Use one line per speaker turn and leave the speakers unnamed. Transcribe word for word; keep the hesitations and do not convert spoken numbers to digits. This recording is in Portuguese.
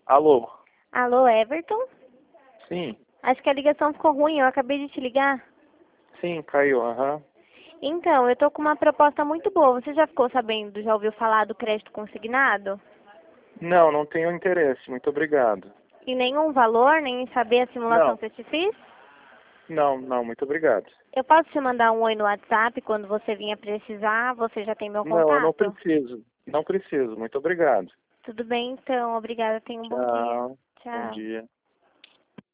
Alô?
Alô, Everton?
Sim,
Acho que a ligação ficou ruim, eu acabei de te ligar.
sim, caiu, aham.
Então, eu tô com uma proposta muito boa. Você já ficou sabendo, já ouviu falar do crédito consignado?
Não, não tenho interesse, muito obrigado.
E nenhum valor, nem saber a simulação
Não,
que eu te fiz?
não, não, muito obrigado.
Eu posso te mandar um oi no WhatsApp quando você vinha precisar, você já tem meu
Não, eu não
contato?
preciso, não preciso, muito obrigado.
Tudo bem, então. Obrigada, tenha um bom dia.
Tchau, bom
Tchau.
dia.